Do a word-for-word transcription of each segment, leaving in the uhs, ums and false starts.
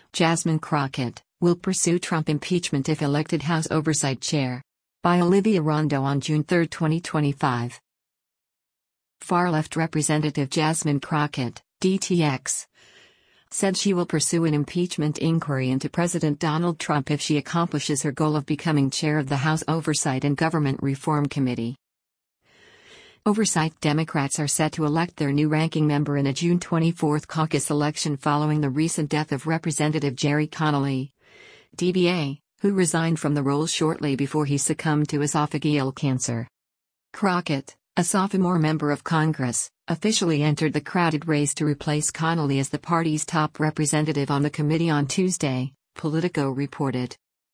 Jasmine Crockett will pursue Trump impeachment if elected House Oversight Chair. By Olivia Rondo on June third, twenty twenty-five. Far-left Representative Jasmine Crockett, D T X, said she will pursue an impeachment inquiry into President Donald Trump if she accomplishes her goal of becoming chair of the House Oversight and Government Reform Committee. Oversight Democrats are set to elect their new ranking member in a June twenty-fourth caucus election following the recent death of Representative Gerry Connolly, D B A, who resigned from the role shortly before he succumbed to esophageal cancer. Crockett, a sophomore member of Congress, officially entered the crowded race to replace Connolly as the party's top representative on the committee on Tuesday, Politico reported.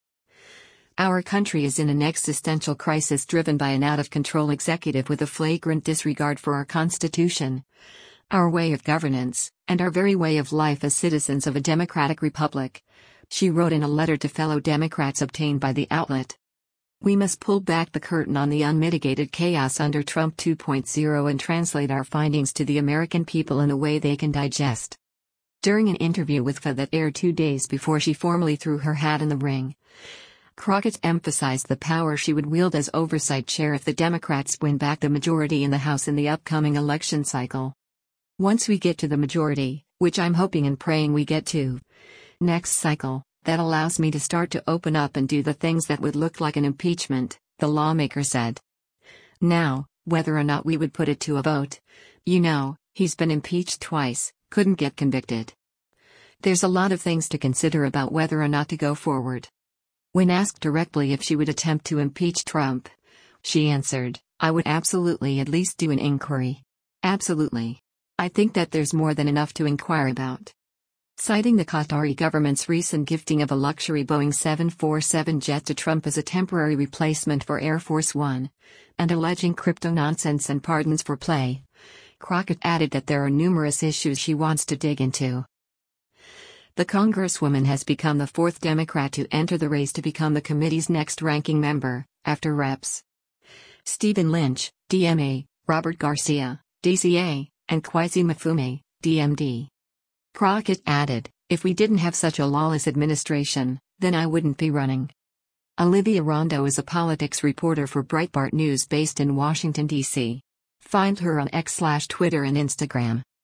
Our country is in an existential crisis driven by an out-of-control executive with a flagrant disregard for our Constitution, our way of governance, and our very way of life as citizens of a democratic republic, she wrote in a letter to fellow Democrats obtained by the outlet. We must pull back the curtain on the unmitigated chaos under Trump two point oh and translate our findings to the American people in a way they can digest. During an interview with F A that aired two days before she formally threw her hat in the ring, Crockett emphasized the power she would wield as oversight chair if the Democrats win back the majority in the House in the upcoming election cycle. Once we get to the majority, which I'm hoping and praying we get to next cycle, that allows me to start to open up and do the things that would look like an impeachment, the lawmaker said. Now, whether or not we would put it to a vote, you know, he's been impeached twice, couldn't get convicted. There's a lot of things to consider about whether or not to go forward. When asked directly if she would attempt to impeach Trump, she answered, I would absolutely at least do an inquiry. Absolutely. I think that there's more than enough to inquire about. Citing the Qatari government's recent gifting of a luxury Boeing seven forty-seven jet to Trump as a temporary replacement for Air Force One, and alleging crypto nonsense and pardons for play, Crockett added that there are numerous issues she wants to dig into. The Congresswoman has become the fourth Democrat to enter the race to become the committee's next ranking member, after Reps Stephen Lynch, D M A, Robert Garcia, D C A, and Kweisi Mfume, D M D. Crockett added, if we didn't have such a lawless administration, then I wouldn't be running. Olivia Rondo is a politics reporter for Breitbart News based in Washington, D C. Find her on X slash Twitter and Instagram.